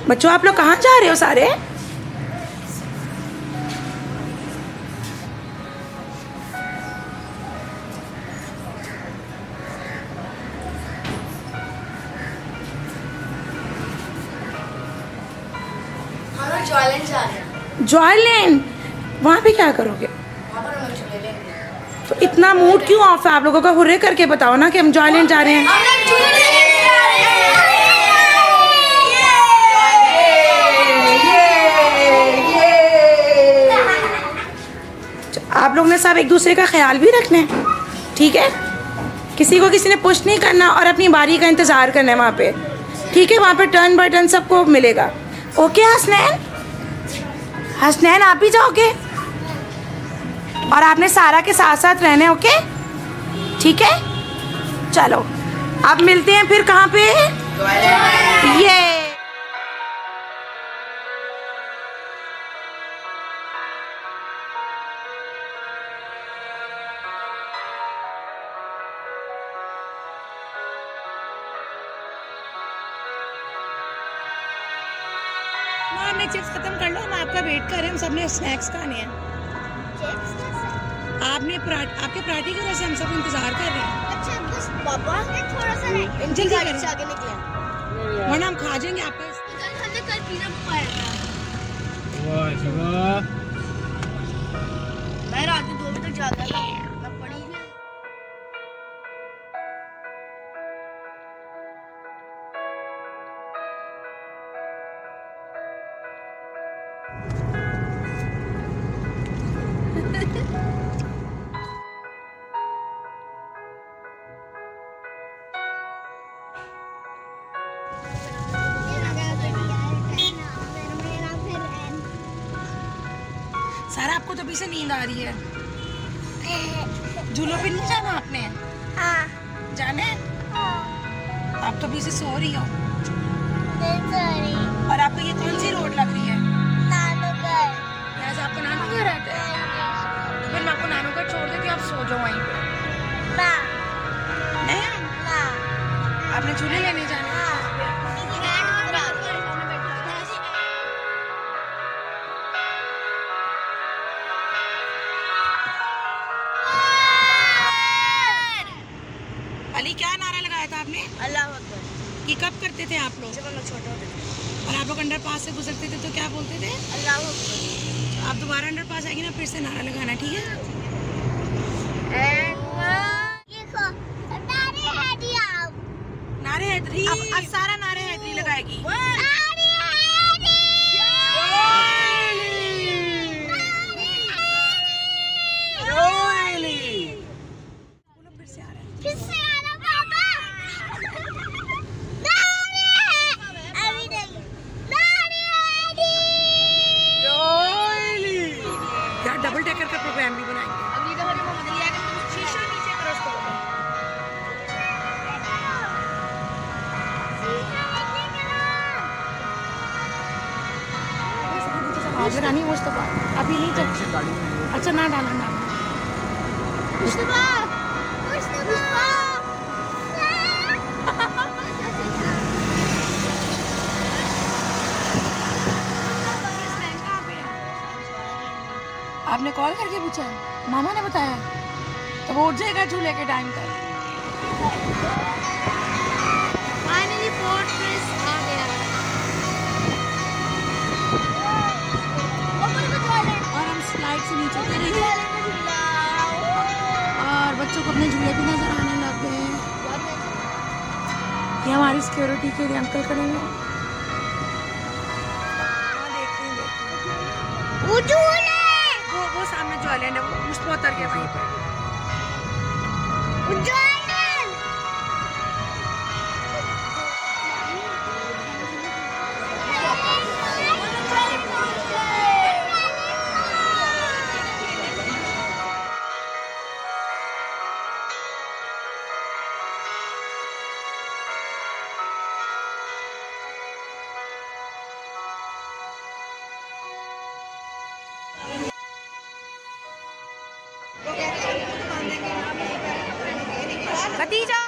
बच्चों आप लोग कहाँ जा रहे हो सारे? जॉयलैंड जा रहे हैं। जॉयलैंड? वहाँ पे क्या करोगे? वहाँ पर हम झूले लेंगे। तो इतना मूड क्यों ऑफ है आप लोगों का? हुर्रे करके बताओ ना कि हम जॉयलैंड जा रहे हैं। आप लोग ने सब एक दूसरे का ख्याल भी रखना है, ठीक है? किसी को किसी ने पुश नहीं करना और अपनी बारी का इंतज़ार करना है वहाँ पे, ठीक है? वहाँ पे टर्न बाय टर्न सबको मिलेगा। ओके हसनैन? हसनैन आप भी जाओगे? और आपने सारा के साथ साथ रहना है, ओके? ठीक है, चलो अब मिलते हैं फिर कहाँ पे? ये हमने चिप्स खत्म कर लो, हम आपका वेट कर रहे हैं, हम सबने स्नैक्स खाने हैं। आपने आपके पराठे की वजह से हम सब इंतजार कर रहे हैं। अच्छा बस पापा थोड़ा सा जल्दी गाड़ी से आगे निकले वरना हम खा जाएंगे आपका। हमने कल पिज़्ज़ा खाया था। वाह मैं रात में 2 बजे तक जागा था, मैं पढ़ी नहीं। सारा आपको तो अभी से नींद आ रही है। झूलों पे नहीं जाना आपने? हाँ जाने? आप तो अभी से सो रही हो। सॉरी। और आपको ये कौन सी रोड लग रही है? नानू घर। यहाँ से आपका नानू घर आता है? तो फिर मैं आपको नानू घर छोड़ देती हूँ, आप सो जाओ वहीं पे। ना नहीं ना आपने झूले लेने जाना? अली क्या नारा लगाया था आपने? अल्लाह अकबर। ये कब करते थे आप लोग? जब हम लोग छोटे होते थे। और आप लोग अंडर पास से गुजरते थे तो क्या बोलते थे? अल्लाह अकबर। आप दोबारा अंडर पास आएगी ना, फिर से नारा लगाना, ठीक है? नारे हैदरी। अब सारा नारे हैदरी लगाएगी। फिर से आ रहा पापा। अभी नहीं। यार डबल डेकर का प्रोग्राम भी बनाएंगे। अगली दफा जब मोहम्मद अली आएगा तो शीशा नीचे करो उसको। आगे रानी मुस्तफा अभी नहीं चल। अच्छा ना डालना ना। मुस्तफा मुस्तफा। आपने कॉल करके पूछा है? मामा ने बताया? तो वो उठ जाएगा झूले के टाइम तक। फाइनली फोर्ट्रेस आ गया। और हम स्लाइड से नीचे उतरेंगे और बच्चों को अपने झूले भी नजर आने लग गए। ये हमारी सिक्योरिटी के लिए अंकल खड़े हैं। वो सामने जो आइलैंड है वो उस पर उतर गया वहीं पे। खदीजा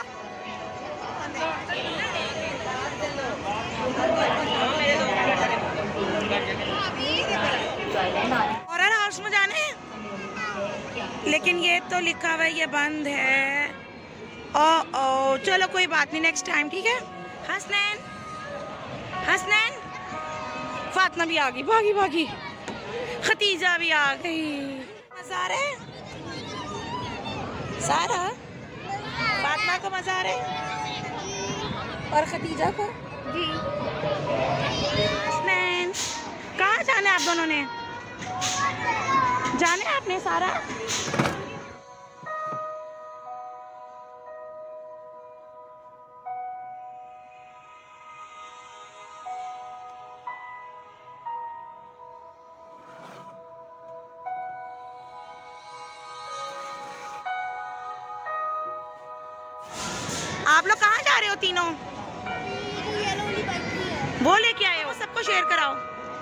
लेकिन ये तो लिखा हुआ है ये बंद है। ओ चलो कोई बात नहीं, नेक्स्ट टाइम, ठीक है। हसनैन, हसनैन, फातिमा भी आ गई, भागी भागी। खतीजा भी आ गई। मजा आ रहा है सारा? फातिमा को मजा आ रहा है और खतीजा को जी। हसनैन, कहाँ जाना है आप दोनों ने? जाने आपने सारा? आप लोग कहाँ जा रहे हो तीनों? वो लेके आए हो, सबको शेयर कराओ।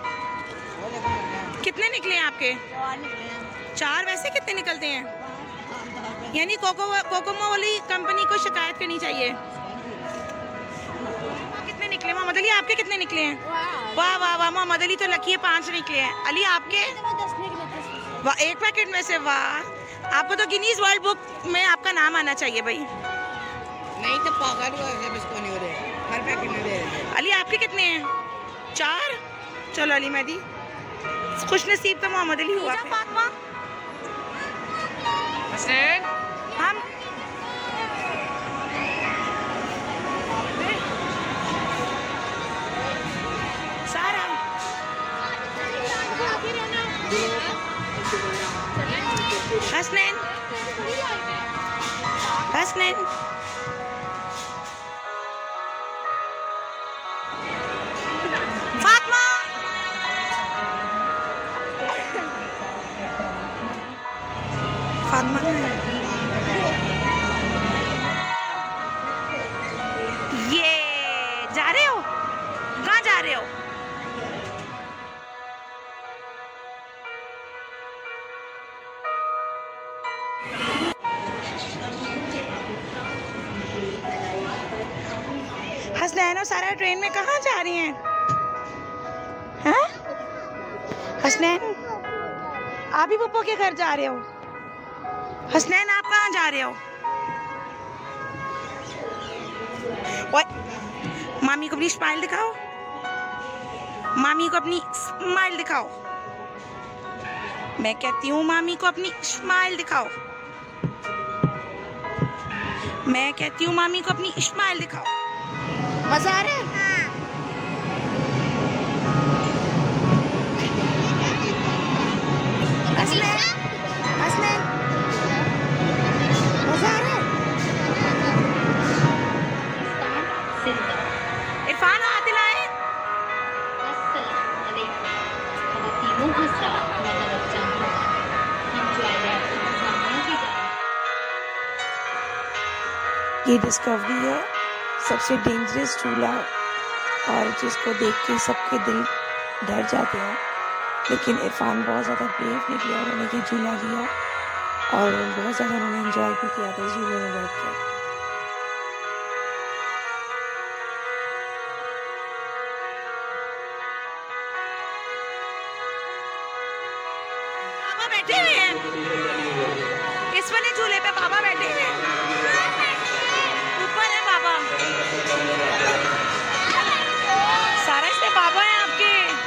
कितने निकले हैं आपके? 4। वैसे कितने निकलते हैं? यानी कोकोमो वाली कंपनी को शिकायत करनी चाहिए। कितने निकले मोहम्मद अली? आपके कितने निकले हैं? वाह वाह वाह, मोहम्मद अली तो लकी है, 5 निकले हैं। अली आपके? वाह, 1 पैकेट में से। वाह, आपको तो गिनीज वर्ल्ड बुक में आपका नाम आना चाहिए भाई। नहीं तो पागल नहीं हो रहे, हर पैकेट में दे रहे। अली आपके कितने हैं? 4। चलो अली मेहदी, खुश नसीब तो मोहम्मद अली हुआ। फातिमा, हसनैन, हम सारा हसनैन, हसनैन, फातिमा, फातिमा ये जा रहे हो? कहाँ जा रहे हो? हसनैन और सारा ट्रेन में कहाँ जा रही हैं? हैं? हसनैन, आप भी पप्पो के घर जा रहे हो? हसनैन, आप कहाँ जा रहे हो? ओए, मामी को अपनी स्माइल दिखाओ। मामी को अपनी स्माइल दिखाओ। मैं कहती हूँ मामी को अपनी स्माइल दिखाओ। मैं कहती हूँ मामी को अपनी स्माइल दिखाओ। मजा आ रहा है? हसनैन, हसनैन, मजा आ रहा है? इरफान हाथ दिलाए। ये डिस्कवरी है सबसे डेंजरस झूला, और जिसको देख के सबके दिल डर जाते हैं, लेकिन इरफान बहुत ज़्यादा ब्रेव निकला और उन्होंने ये झूला लिया और बहुत ज़्यादा उन्होंने एंजॉय भी किया था इस झूले में बैठ कर। पापा बैठे हुए हैं इस वाले झूले पे, पापा बैठे हैं ऊपर है पापा। सारा इसमें पापा है आपके।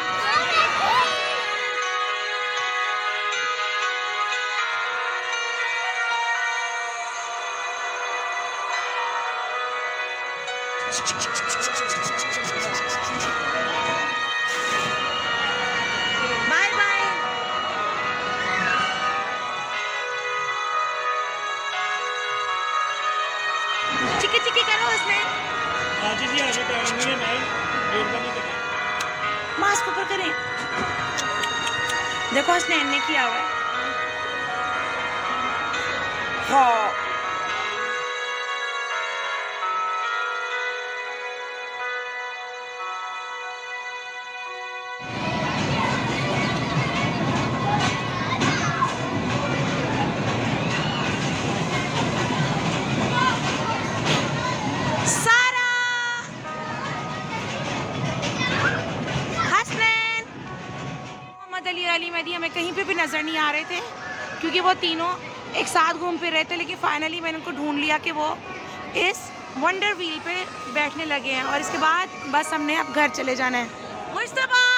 Bye bye. चिकी चिकी करो उसमें। मास्क ऊपर करें। देखो उसने ने किया हुआ है। हाँ, अली मेहदी हमें कहीं पे भी नज़र नहीं आ रहे थे, क्योंकि वो तीनों एक साथ घूम फिर रहे थे, लेकिन फाइनली मैंने उनको ढूंढ लिया कि वो इस वंडर व्हील पे बैठने लगे हैं और इसके बाद बस हमने अब घर चले जाना है। मुस्तफा